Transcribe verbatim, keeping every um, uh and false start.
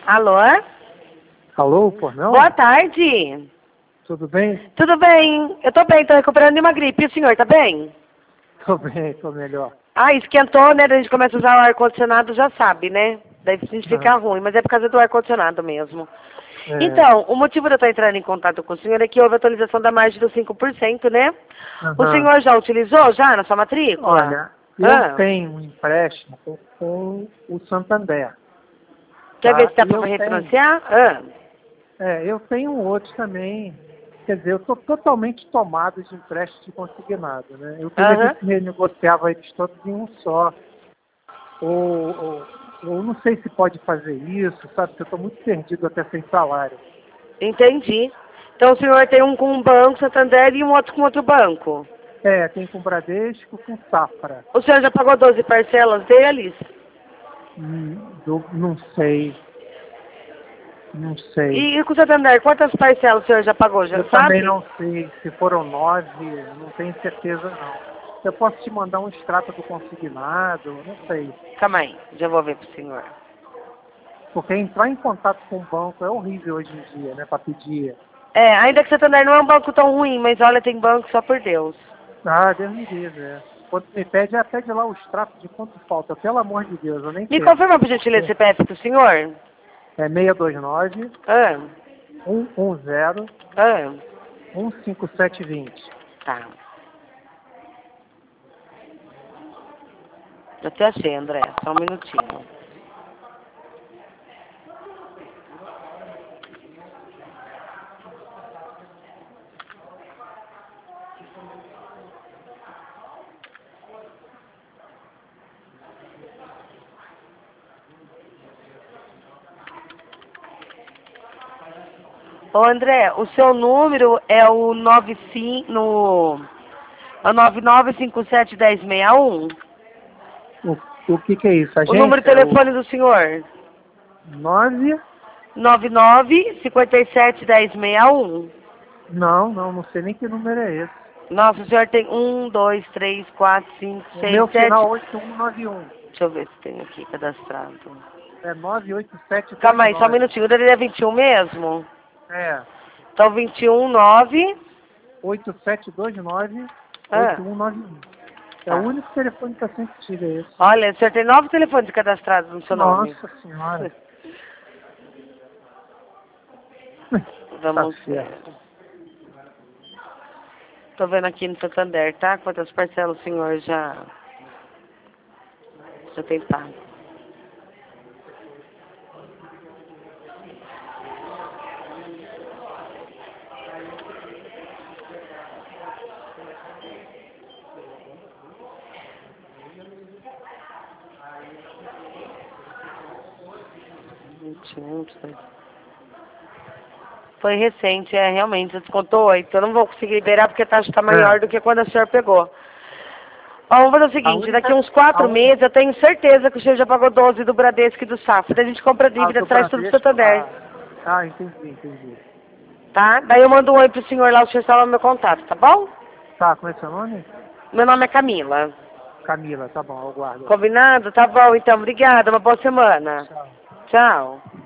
Alô? Alô, por não? Boa tarde. Tudo bem? Tudo bem? Eu tô bem, tô recuperando de uma gripe. E o senhor tá bem? Tô bem, tô melhor. Ah, esquentou, né? Daí a gente começa a usar o ar-condicionado, já sabe, né? Daí a gente fica Aham. ruim, mas é por causa do ar-condicionado mesmo. É, Então, o motivo de eu estar entrando em contato com o senhor é que houve atualização da margem dos cinco por cento, né? O aham. senhor já utilizou, já, na sua matrícula? Olha, eu Ah, tenho um empréstimo com, com o Santander, quer ver tá? se dá E pra eu tenho, refinanciar? Ah, é, eu tenho outros também. Quer dizer, eu estou totalmente tomado de empréstimo consignado, né? Eu queria ver aham. se renegociava eles todos em um só. Ou, ou, ou não sei se pode fazer isso, sabe? Porque eu estou muito perdido até sem salário. Entendi. Então o senhor tem um com um banco, Santander, e um outro com outro banco. É, tem com Bradesco, com Safra. O senhor já pagou doze parcelas deles? Hum, do- não sei, não sei. E com o Santander, quantas parcelas o senhor já pagou, já Eu também sabe? não sei se foram nove, não tenho certeza não. Eu posso te mandar um extrato do consignado, não sei. Calma aí, já vou ver pro senhor. Porque entrar em contato com o banco é horrível hoje em dia, né, para pedir. É, ainda que o Santander não é um banco tão ruim, mas olha, tem banco só por Deus. Ah, Deus me livre, é. Quando me pede, é pede lá o extrato de quanto falta. Pelo amor de Deus, eu nem Me quero. confirma, por gentileza, É C P F do senhor? seis dois nove, Ah, um um zero, ah, um cinco sete dois zero. tá. Eu até achei, André, só um minutinho. Ô André, o seu número é o nove cinco, no, é o nove nove cinco sete um zero seis um? O, o que que é isso? O número de Agência? É o telefone do senhor? nove. nove nove cinco sete um zero seis um. Não, não, não sei nem que número é esse. Nossa, o senhor tem um, dois, três, quatro, cinco, O seis, meu sete. final oito um nove um. Deixa eu ver se tem aqui cadastrado. É nove oito sete dois Calma aí, só um nove. minutinho. O dele é vinte e um mesmo? É, Então vinte e um, nove. oito sete dois nove Ah, oito um nove um. É o tá. único telefone que eu sempre tive, é esse. Olha, o senhor tem nove telefones cadastrados no seu nome. Nossa senhora. Tá Vamos ver. certo. Tô vendo aqui no Santander, tá? Quantas parcelas o senhor já, já tem pago. vinte e um, foi recente, é, realmente, descontou oito. Eu não vou conseguir liberar porque a taxa está maior É. do que quando a senhora pegou. Ó, vamos fazer o A seguinte, daqui única. uns quatro A un... meses eu tenho certeza que o senhor já pagou doze do Bradesco e do Safra. Daí a gente compra a a dívida, do traz tudo pro Bradesco. Santander, Ah, ah, entendi, entendi. tá? Daí eu mando um oi pro senhor lá, o senhor salva meu contato, tá bom? Tá, como é seu nome? Meu nome é Camila. Camila, tá bom, eu guardo. Combinado? Tá bom, então. Obrigada. Uma boa semana. Tchau. Tchau.